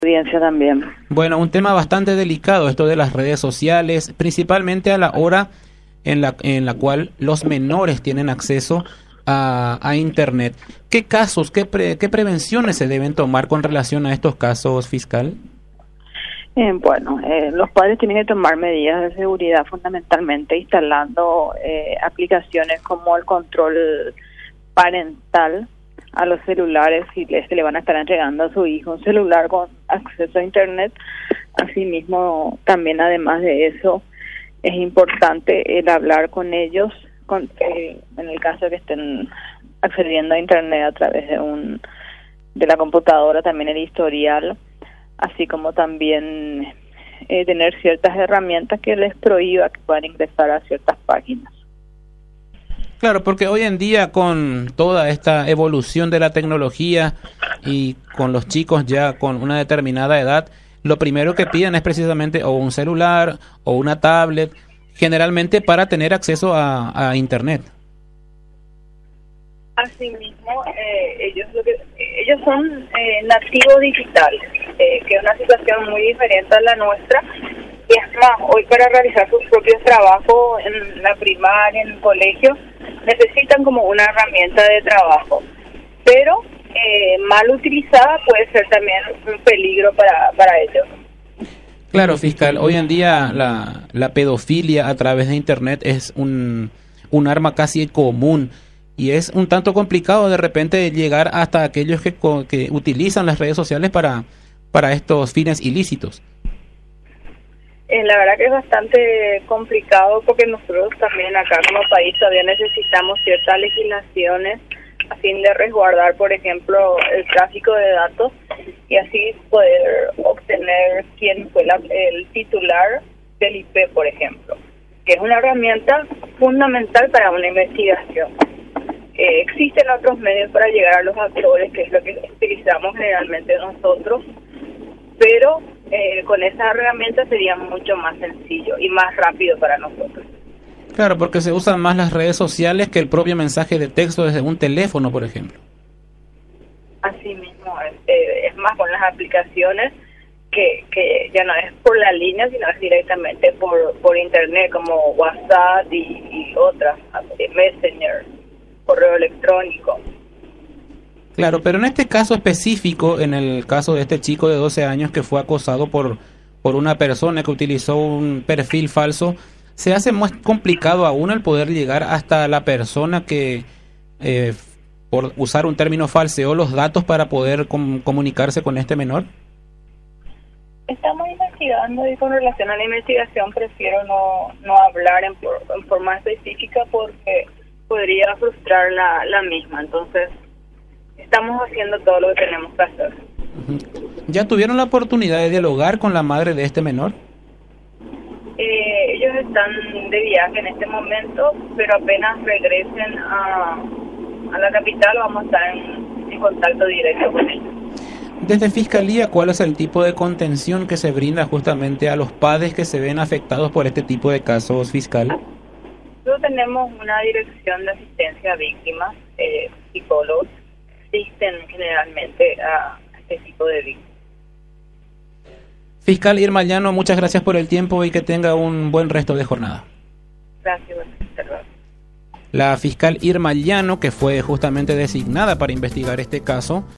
audiencia también. Bueno, un tema bastante delicado esto de las redes sociales, principalmente a la hora en la cual los menores tienen acceso a Internet. ¿Qué casos, qué prevenciones se deben tomar con relación a estos casos, fiscal? Los padres tienen que tomar medidas de seguridad, fundamentalmente instalando aplicaciones como el control parental a los celulares, si se le van a estar entregando a su hijo un celular con acceso a Internet. Asimismo, también además de eso, es importante el hablar con ellos, en el caso de que estén accediendo a Internet a través de la computadora, también el historial, así como también tener ciertas herramientas que les prohíba que puedan ingresar a ciertas páginas. Claro, porque hoy en día con toda esta evolución de la tecnología y con los chicos ya con una determinada edad, lo primero que piden es precisamente o un celular o una tablet, generalmente para tener acceso a Internet. Asimismo, ellos son nativos digitales, que es una situación muy diferente a la nuestra. Y es más, hoy para realizar sus propios trabajos en la primaria, en el colegio, necesitan como una herramienta de trabajo. Pero mal utilizada puede ser también un peligro para ellos. Claro, fiscal, hoy en día la pedofilia a través de Internet es un arma casi común y es un tanto complicado de repente llegar hasta aquellos que utilizan las redes sociales para estos fines ilícitos. La verdad que es bastante complicado porque nosotros también acá como país todavía necesitamos ciertas legislaciones a fin de resguardar, por ejemplo, el tráfico de datos y así poder obtener quién fue el titular del IP, por ejemplo, que es una herramienta fundamental para una investigación. Existen otros medios para llegar a los actores, que es lo que utilizamos generalmente nosotros, pero con esa herramienta sería mucho más sencillo y más rápido para nosotros. Claro, porque se usan más las redes sociales que el propio mensaje de texto desde un teléfono, por ejemplo. Así mismo, es más con las aplicaciones que ya no es por la línea, sino es directamente por Internet, como WhatsApp y otras, Messenger, correo electrónico. Claro, pero en este caso específico, en el caso de este chico de 12 años que fue acosado por una persona que utilizó un perfil falso, se hace más complicado aún el poder llegar hasta la persona que, por usar un término, falseó los datos para poder comunicarse con este menor. Estamos investigando y con relación a la investigación prefiero no hablar en forma específica porque podría frustrar la misma. Entonces, estamos haciendo todo lo que tenemos que hacer. ¿Ya tuvieron la oportunidad de dialogar con la madre de este menor? Ellos están de viaje en este momento, pero apenas regresen a la capital vamos a estar en contacto directo con ellos. Desde Fiscalía, ¿cuál es el tipo de contención que se brinda justamente a los padres que se ven afectados por este tipo de casos, fiscal? Nosotros tenemos una dirección de asistencia a víctimas, psicólogos, asisten generalmente a este tipo de víctimas. Fiscal Irma Llano, muchas gracias por el tiempo y que tenga un buen resto de jornada. Gracias, La fiscal Irma Llano, que fue justamente designada para investigar este caso,